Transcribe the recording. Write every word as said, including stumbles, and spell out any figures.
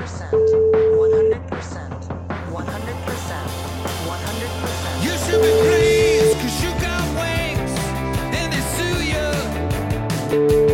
percent, one hundred percent, one hundred percent, one hundred percent. You should be pleased, cause you got wings, and they sue you.